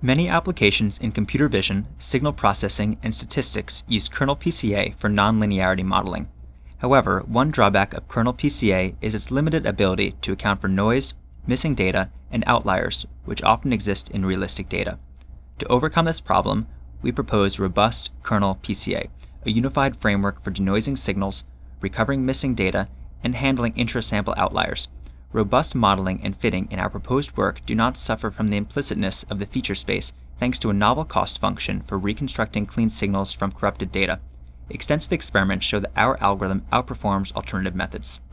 Many applications in computer vision, signal processing, and statistics use kernel PCA for nonlinearity modeling. However, one drawback of kernel PCA is its limited ability to account for noise, missing data, and outliers, which often exist in realistic data. To overcome this problem, we propose robust kernel PCA, a unified framework for denoising signals, recovering missing data, and handling intra-sample outliers. Robust modeling and fitting in our proposed work do not suffer from the implicitness of the feature space thanks to a novel cost function for reconstructing clean signals from corrupted data. Extensive experiments show that our algorithm outperforms alternative methods.